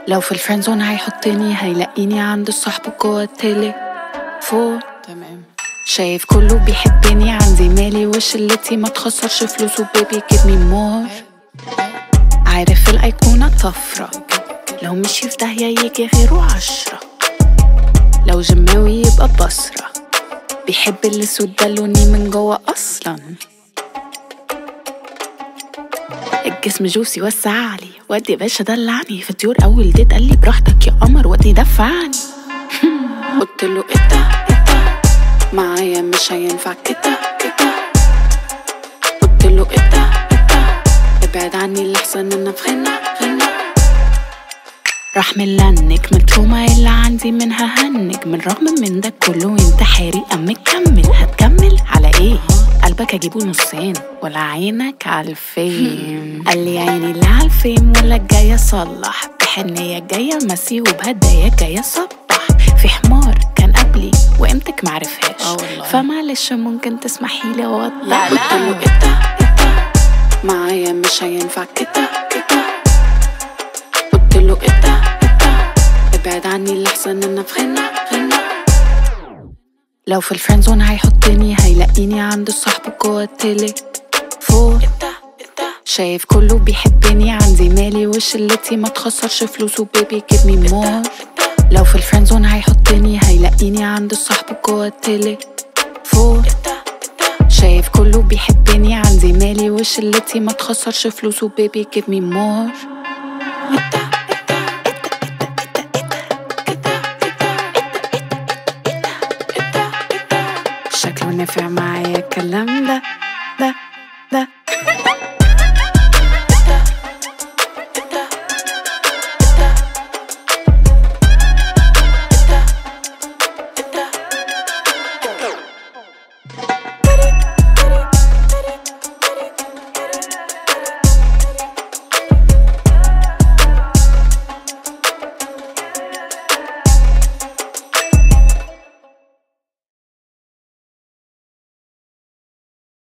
لو في الفريندزون هيحطني هيلاقيني عند الصحب جوه التليفون. تمام. شايف كله بيحبني عندي مالي وشلتي ما تخسرش فلوس وبيبي give me more. عارف الأيقونة طفرة لو مشي في داهية يجي غيره 10. لو جماوي يبقى بصرة بيحب الاسود ده لوني من جوه اصلا. الجسم جوسي وسعلي ودي يا باشا دلعني في الطيور اول ديت قال لي براحتك يا قمر ودي دفعني. قلتله ايه ده معايا مش هينفع كده. قلتله ايه ده ابعد عني اللي احسن انا في غنى. راح ملنك من التروما اللي عندي منها هنج. من رغم من ده كله انت حارق مكمل. هتكمل على ايه؟ قلبك اجيبه نصين ولا عينك عالفيم؟ قال لي عيني لا عالفيم ولا جاي اصلح. بحنية جاية مسي وبهدايا جاي اصبح. في حمار كان قبلي وقيمتك معرفهاش فمعلش ممكن تسمحيلي اوضح. قلتله ايه ده معايا مش هينفع كده. قلتله ايه ده ابعد عني اللي احسن انا في غنى. لو في الفريندزون هيحطني هيلاقيني عند الصحب جوه التليفون. شايف كله بيحبني عندي مالي وشلتي ما تخسرش فلوس وبيبي give me more. لو في الفريندزون هيحطني هيلاقيني عند الصحب جوه التليفون. شايف كله بيحبني عندي مالي وشلتي ما تخسرش فلوس وبيبي give me more. شكله نافع معايا الكلام ده